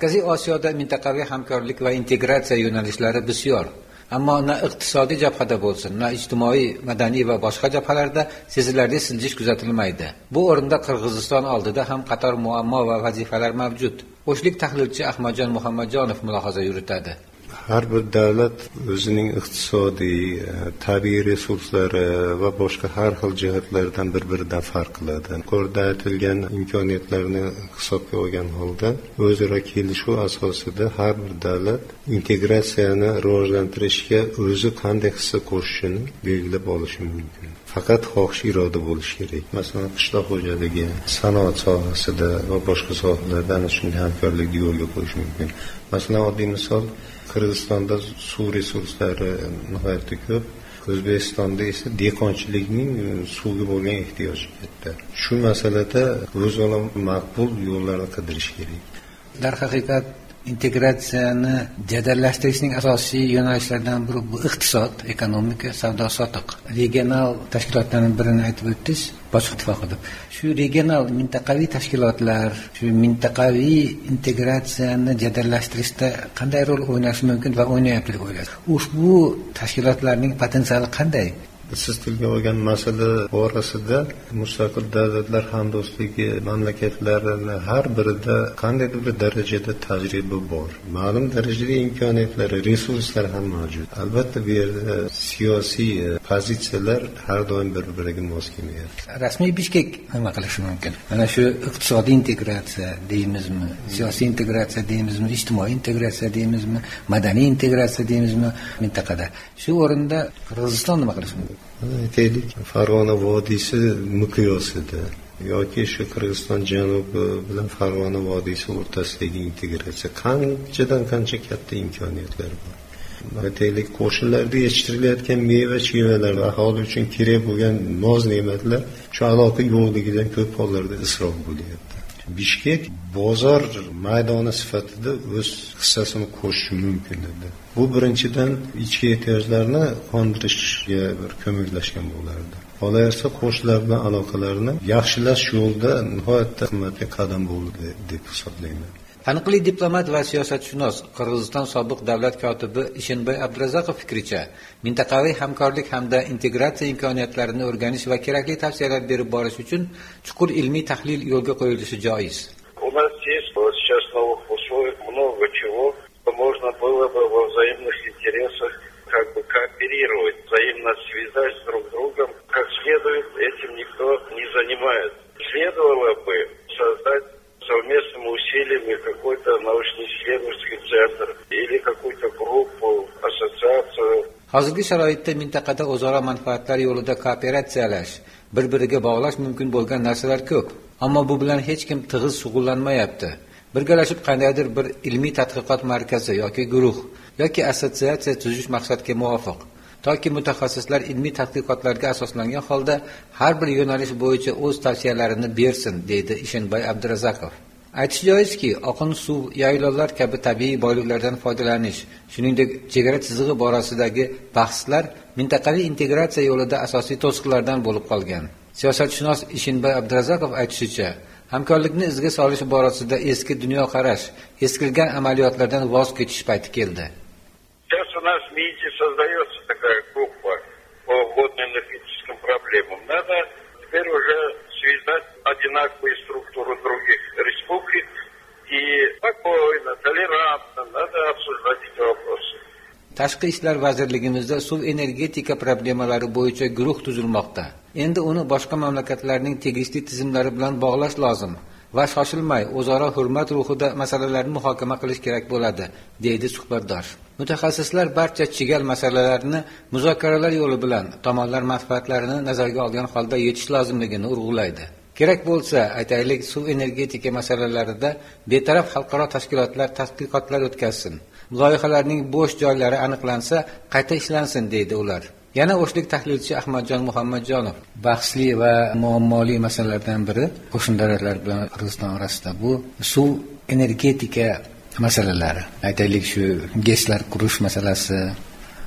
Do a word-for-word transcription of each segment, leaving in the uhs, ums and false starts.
Markaziy Osiyoda mintaqaviy hamkorlik va integratsiya yo'nalishlari bisyor. Ammo na iqtisodiy jabhada bo'lsin, na ijtimoiy, madaniy va boshqa jabhalarda sezilarli siljish kuzatilmaydi. Bu o'rinda Qirg'iziston oldida ham qator muammo va vazifalar mavjud. O'shlik tahlilchi Ahmadjon Muhammadjonov mulohaza yuritadi. Har bir davlat o'zining iqtisodiy, tabiiy resurslari va boshqa har xil jihatlardan bir-biridan farq qiladi. Yuqorida aytilgan imkoniyatlarni hisobga olgan holda o'zaro kelishuv asosida har bir davlat integratsiyani rivojlantirishga o'zi qanday hissa qo'shishini belgilab olishi mumkin. Faqat xohish iroda bo'lishi kerak. Masalan, qishloq xo'jaligi, sanoat sohasida va boshqa sohalarda ana shunday hamkorlikni yo'lga qo'yish mumkin. Masalan, oddiy misol Qirg'izistonda suv resurslari nihoyatda ko'p. O'zbekistonda esa dehqonchilikning suvga bo'lgan ehtiyoji katta. Shu masalada o'zaro maqbul yo'llarni qidirish kerak. Darhaqiqat integratsiyani jadallashtirishning asosiy yo'nalishlaridan biri bu iqtisod, ekonomika, savdo sotiq. Regional tashkilotlarning birini aytib o'tdingiz, boshqa ittifoqida. Shu regional mintaqaviy tashkilotlar, shu mintaqaviy integratsiyani jadallashtirishda qanday rol o'ynashi mumkin va o'ynayapti deb o'ylaysiz? Ushbu tashkilotlarning potensiali qanday? Siz tilga olgan masala borasida mustaqil davlatlar hamdo'stligi mamlakatlarini har birida qandaydir bir darajada tajriba bor. Ma'lum darajada imkoniyatlari, resurslar ham mavjud. Albatta bu yerda siyosiy pozitsiyalar har doim bir-biriga mos kelmaydi. Rasmiy Bishkek nima qilishi mumkin? Mana shu iqtisodiy integratsiya deymizmi, siyosiy integratsiya deymizmi, ijtimoiy integratsiya deymizmi, madaniy integratsiya deymizmi mintaqada. Shu o'rinda Qirg'iziston nima qilishi mumkin? Aytaylik, Farg'ona vodiysi miqyosida yoki shu Qirg'iziston janubi bilan Farg'ona vodiysi o'rtasidagi integratsiya qanchadan qancha katta imkoniyatlar bor. Aytaylik, qo'shnilarda yetishtirilayotgan meva-chevalar va aholi uchun kerak bo'lgan noz-ne'matlar shu aloqa yo'qligidan ko'p hollarda isrof bo'lyapti. Bishkek bozor maydoni sifatida o'z hissasini qo'shishi mumkin edi. Bu birinchidan ichki ehtiyojlarni qondirishga bir ko'maklashgan bo'lardi. Qolaversa qo'shnilar bilan aloqalarni yaxshilash yo'lida nihoyatda qimmatli qadam bo'ldi deb hisoblayman. Taniqli diplomat va siyosatshunos Qirg'iziston sobiq davlat kotibi Ishinboy Abdurazaqov fikricha, mintaqaviy hamkorlik hamda integratsiya imkoniyatlarini o'rganish va kerakli tavsiyalar berib borish uchun chuqur ilmiy tahlil yo'lga qo'yilishi joiz. У нас есть вот сейчас в новых условиях много чего, что можно было бы во взаимных интересах как бы кооперировать, взаимно связать друг с другом. Как следует, этим никто не занимается. Следовало бы создать совместными усилиями какой-то научно-исследовательский центр или какую-то группу, ассоциацию. Hozirgi sharoitda mintaqada o'zaro manfaatlar yo'lida kooperatsiyalash, bir-biriga bog'lash mumkin bo'lgan narsalar ko'p. Ammo bu bilan hech kim tig'iz shug'ullanmayapti. Birgalashib qandaydir bir ilmiy tadqiqot markazi yoki guruh yoki assotsiatsiya tuzish maqsadga muvofiq. Toki mutaxassislar ilmiy tadqiqotlarga asoslangan holda har bir yo'nalish bo'yicha o'z tavsiyalarini bersin, deydi Ishinboy Abdurazaqov. Aytish joizki, oqin suv, yaylovlar kabi tabiiy boyliklardan foydalanish, shuningdek chegara chizig'i borasidagi bahslar mintaqaviy integratsiya yo'lida asosiy to'siqlardan bo'lib qolgan. Siyosatshunos Ishinboy Abdurazaqov aytishicha, hamkorlikni izga solish borasida eski dunyoqarash, eskirgan amaliyotlardan voz kechish payti keldi. Сейчас у нас в МИДе создается такая группа по водно-энергетическим проблемам. Надо теперь уже связать одинаковые структуры других республик и спокойно, толерантно надо обсуждать эти вопросы. Tashqi ishlar vazirligimizda suv energetika problemalari bo'yicha guruh tuzilmoqda. Endi uni boshqa mamlakatlarning tegishli tizimlari bilan bog'lash lozim va shoshilmay o'zaro hurmat ruhida masalalarni muhokama qilish kerak bo'ladi, deydi suhbatdosh. Mutaxassislar barcha chigal masalalarni muzokaralar yo'li bilan tomonlar manfaatlarini nazarga olgan holda yechish lozimligini urg'ulaydi. Kerak bo'lsa, aytaylik, suv energetika masalalarida betaraf xalqaro tashkilotlar tadqiqotlar o'tkazsin. Loyihalarning bo'sh joylari aniqlansa, qayta ishlansin, deydi ular. Yana o'shlik tahlilchi Ahmadjon Muhammadjonov bahsli va muammoli masalalardan biri qo'shni davlatlar bilan Qirg'iziston orasida bu suv energetika masalalari. Aytaylik, shu GESlar qurish masalasi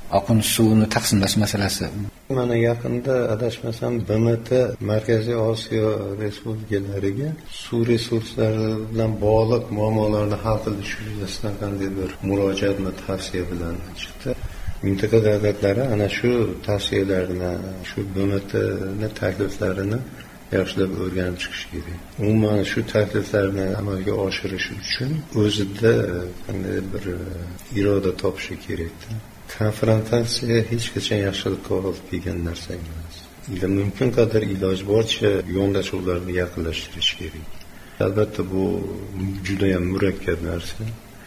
oqin suvini taqsimlash masalasi. Mana yaqinda adashmasam B M T Markaziy Osiyo respublikalariga suv resurslari bilan bog'liq muammolarni hal qilish yuzasidan qanday bir murojaat va tavsiya bilan chiqdi. Mintaqa davlatlari ana shu tavsiyalarni, shu B M T'ning takliflarini yaxshilab o'rganib chiqish kerak. Umuman shu takliflarni amalga oshirish uchun o'zida qanday bir iroda topishi kerak. Konfrontatsiya hech qachon yaxshilikka olib kelgan narsa emas. Ila mumkin qadar iloj boricha yondashuvlarni yaqinlashtirish kerak. Albatta bu juda ham murakkab narsa.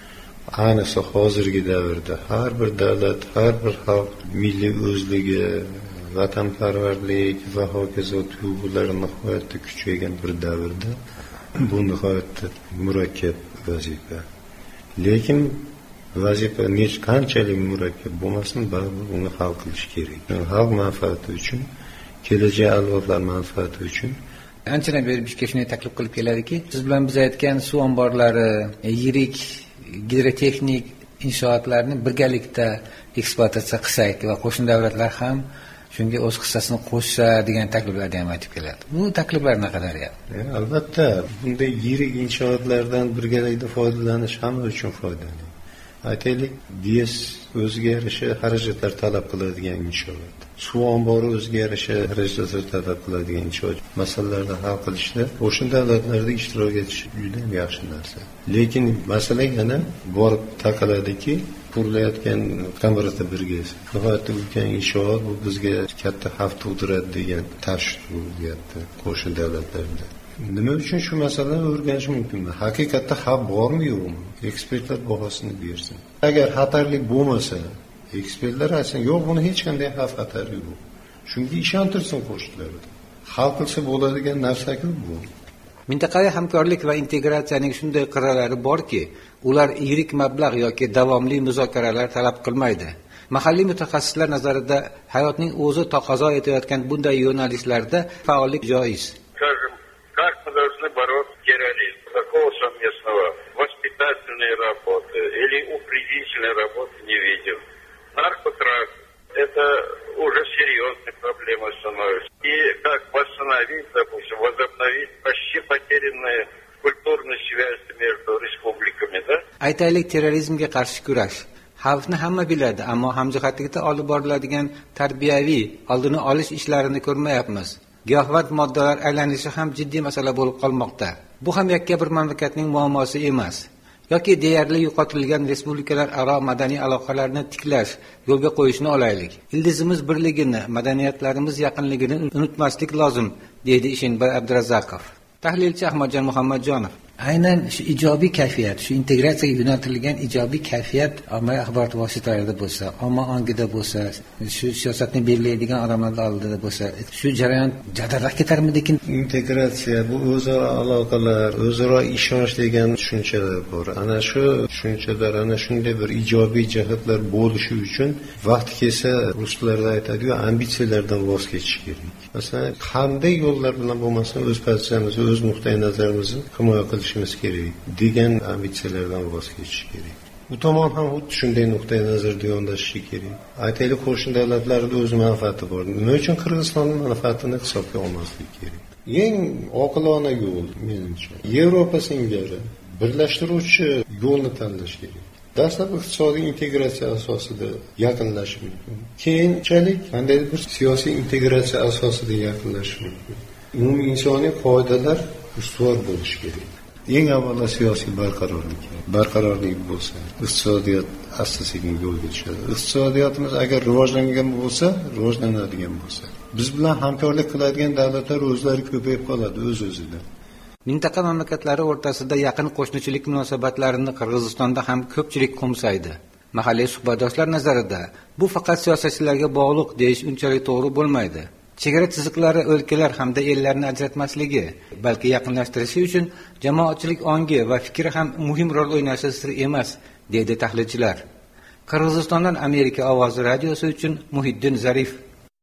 Ayniqsa hozirgi davrda har bir davlat, har bir xalq milliy o'zligi, vatanparvarlik va hokazo tuyg'ulari nihoyatda kuchaygan bir davrda bu nihoyatda murakkab vazifa. Lekin vazifa nech qanchalik murakkab bo'lmasin, baribir uni hal qilish kerak. Xalq manfaati uchun, kelajak avlodlar manfaati uchun. Anchadan beri bizga shunday taklif qilib keladiki, siz bilan biz aytgan suv omborlari, yirik gidrotexnik inshootlarni birgalikda ekspluatatsiya qilsak va qo'shni davlatlar ham shunga o'z hissasini qo'shsa degan takliflarni ham aytib keladi. Bu takliflar naqadar ya? Albatta, bunday yirik inshootlardan birgalikda foydalanish hamma uchun foydali. Aytaylik, GES o'ziga yarasha xarajatlar talab qiladigan inshoot. Suv ombori o'ziga yarasha xarajatlar talab qiladigan inshoot. Masalalarni hal qilishda qo'shni davlatlarda ishtirok etish juda ham yaxshi narsa. Lekin masala yana borib taqaladiki, qurilayotgan Qamarata birgasi. Nihoyatda ulkan inshoot, bu bizga katta xavf tug'diradi degan tashvish bo'lyapti qo'shni davlatlarda. Nima uchun shu masalani o'rganish mumkinmi? Haqiqatda xavf bormi yo'qmi? Ekspertlar bahosini bersin. Agar xatarlik bo'lmasa, ekspertlar aytsin, yo'q, buni hech qanday xavf xatari yo'q. Shunga ishontirsin qo'shnilarni. Hal qilsa bo'ladigan narsa-ku bu. Mintaqaviy hamkorlik va integratsiyaning shunday qirralari borki, ular yirik mablag' yoki davomli muzokaralar talab qilmaydi. Mahalliy mutaxassislar nazarida hayotning o'zi taqozo etayotgan bunday yo'nalishlarda faollik joiz. Как мы должны бороться с терроризмом? Такого совместного воспитательной работы или упредительной работы не видим. Наркотрафик – это уже серьезная проблема становится. И как восстановить, допустим, возобновить почти потерянные культурные связи между республиками, да? Aytaylik, terrorizmga qarshi kurash. Xavfni hamma biladi, ammo hamjihatlikda olib boriladigan tarbiyaviy oldini olish ishlarini ko'rmayapmiz. Giyohvand moddalar aylanishi ham jiddiy masala bo'lib qolmoqda. Bu ham yakka bir mamlakatning muammosi emas. Yoki deyarli yo'qotilgan respublikalar aro madaniy aloqalarni tiklash, yo'lga qo'yishni olaylik. Ildizimiz birligini, madaniyatlarimiz yaqinligini unutmaslik lozim, deydi Ishinbay Abdurazakov. Tahlilchi Ahmadjon Muhammadjonov. Aynan shu ijobiy kayfiyat, shu integratsiyaga yo'naltirilgan ijobiy kayfiyat ommaviy axborot vositalarida bo'lsa, omma ongida bo'lsa, shu siyosatni belgilaydigan odamlar oldida bo'lsa, shu jarayon jadalroq ketarmidikin? Integratsiya bu o'zaro aloqalar, o'zaro ishonch degan tushunchalar bor. Ana shu tushunchalar, ana shunday bir ijobiy jihatlar bo'lishi uchun vaqt kelsa, ruslarda aytadi-ku, ambitsiyalardan voz kechish kerak. Masalan, qanday yo'llar bilan bo'lmasa o'z pozitsiyamizni, o'z nuqtai nazarimizni himoya qilishimiz kerak degan ambitsiyalardan voz kechish kerak. Bu tomon ham xuddi shunday nuqtai nazarda yondashishi kerak. Aytaylik, qo'shni davlatlarda o'z manfaati bor. Nima uchun Qirg'izistonning manfaatini hisobga olmaslik kerak? Eng oqilona yo'l menimcha Yevropa singari birlashtiruvchi yo'lni tanlash kerak. Dastlab iqtisodiy integratsiya asosida yaqinlashish mumkin. Keyinchalik qandaydir bir siyosiy integratsiya asosida yaqinlashish mumkin. Umumiy insoniy qoidalar ustuvor bo'lishi kerak. Eng avvalo siyosiy barqarorlik. Barqarorlik bo'lsa, iqtisodiyot asta-sekin yo'lga tushadi. Iqtisodiyotimiz agar rivojlangan bo'lsa, rivojlanadigan bo'lsa, biz bilan hamkorlik qiladigan davlatlar o'zlari ko'payib qoladi o'z-o'zidan. Mintaqa mamlakatlari o'rtasida yaqin qo'shnichilik munosabatlarini Qirg'izistonda ham ko'pchilik qo'msaydi. Mahalliy suhbatdoshlar nazarida bu faqat siyosatchilarga bog'liq deyish unchalik to'g'ri bo'lmaydi. Chegara chiziqlari o'lkalar hamda ellarni ajratmasligi, balki yaqinlashtirishi uchun jamoatchilik ongi va fikri ham muhim rol o'ynashi sir emas, deydi tahlilchilar. Qirg'izistondan Amerika ovozi radiosi uchun Muhiddin Zarif.